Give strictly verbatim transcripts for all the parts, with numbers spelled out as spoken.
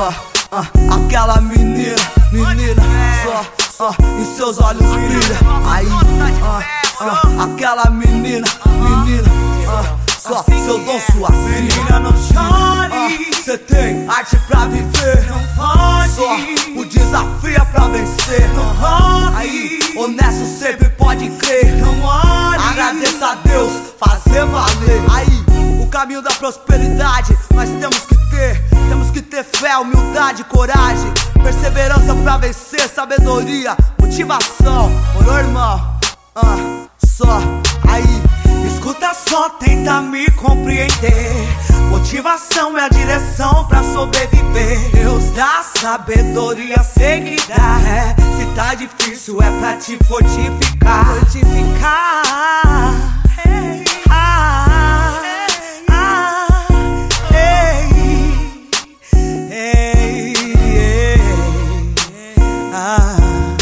Só uh, aquela menina, menina, só uh, em seus olhos brilha. Aí, uh, uh, aquela menina, menina, uh, só seu dom, sua menina, não chore. uh, Cê tem arte pra viver, não pode. Só o desafio é pra vencer. Não rode. Aí, honesto sempre pode crer. Não ore. Agradeça a Deus, fazer valer. Aí, o caminho da prosperidade nós temos que ter. Temos que ter fé, humildade, coragem, perseverança pra vencer, sabedoria, motivação. Morou, irmão? Uh, só aí. Escuta só, tenta me compreender. Motivação é a direção pra sobreviver. Deus dá sabedoria, sei que dá. É, se tá difícil é pra te fortificar. Fortificar. Hey. Ah, ah, hey. Hey, hey. Ah.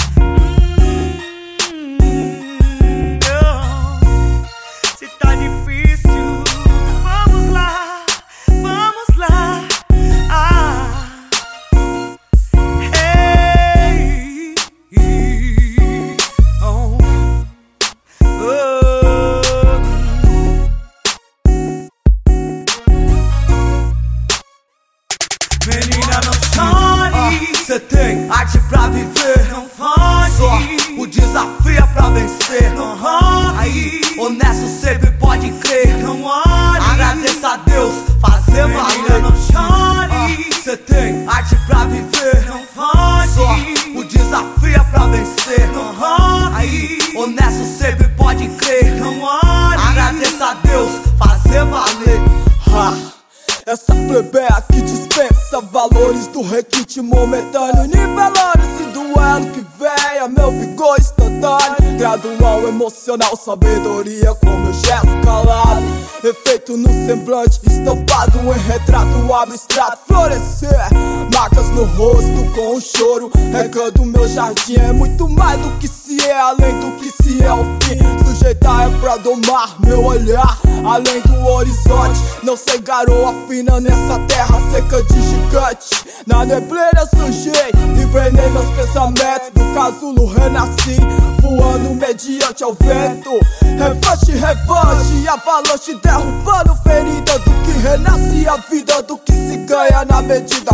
Menina, não chore. Cê uh, tem arte pra viver, não pode. Só o desafio é pra vencer. Não rode. Aí, honesto sempre pode crer. Não ore. Agradeça a Deus, fazer Menina, valer. não chore. uh, Cê tem arte pra viver, não pode. Só o desafio é pra vencer. Não rode. Aí, honesto sempre pode crer. Não ore. Agradeça a Deus, fazer valer. Ha. Essa plebeia que dispensa valores do requinte momentâneo, nivelando-se duelo que venha, meu vigor instantâneo, gradual, emocional, sabedoria com meu gesto calado, efeito no semblante, estampado em retrato abstrato, florescer, marcas no rosto com o choro, regando meu jardim, é muito mais do que se é, além do que se é o fim, sujeitar é pra domar meu olhar, além do horizonte, não sei garoa fina nessa terra seca de gigante. Na neblina sujei, invernei meus pensamentos. Do casulo renasci, voando mediante ao vento. Revanche, revanche, avalanche derrubando ferida do que renasce a vida do que se ganha na medida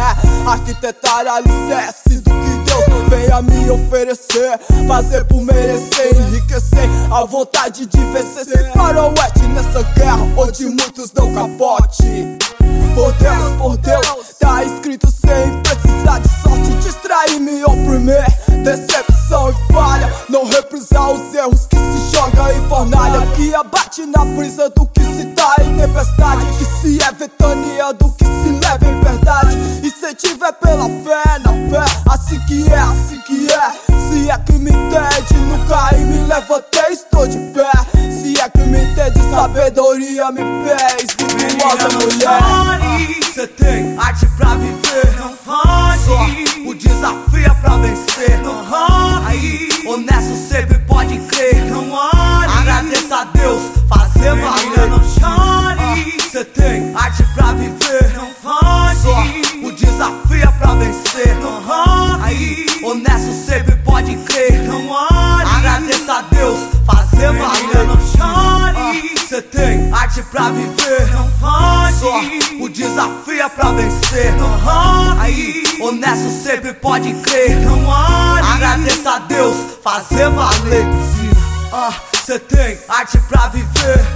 é arquitetar alicerce do que Deus venha me oferecer, fazer por merecer, enriquecer a vontade de vencer. Sem faroeste nessa guerra onde muitos dão capote. Por Deus, por Deus, tá escrito sem precisar de sorte, distrair, me oprimir, decepção e falha, não reprisar os erros que se joga em fornalha, que abate na brisa do que se tá em tempestade, que se é ventania do que se leva em verdade, incentivo é pela fé, na fé, assim que é, assim que é, se é que me entende, nunca caí, me levantei, estou de pé, se é que me entende, sabedoria me fez, virtuosa mulher. Cê tem arte pra viver, não pode. Só o desafio é pra vencer. Não rode. Aí, honesto sempre pode crer. Não ore. Agradeça a Deus, fazer Menina, valer. não chore. Cê tem arte pra viver, não pode. Só o desafio é pra vencer. Não rode. Aí, honesto sempre pode crer. Não ore. Agradeça a Deus, fazer Menina, valer. não chore. Cê tem arte pra viver, não pode. Só o desafio é pra vencer. Não rode. Aí, honesto sempre pode crer. Não ore. Agradeça a Deus, fazer valer. Ah, cê tem arte pra viver.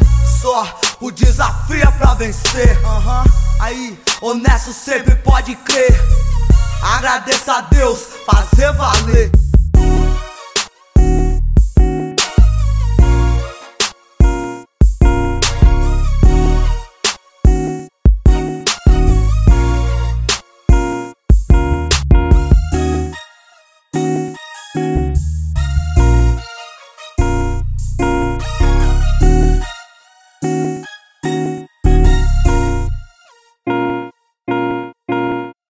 Só o desafio é pra vencer. Aham. Aí, honesto sempre pode crer. Agradeça a Deus, fazer valer.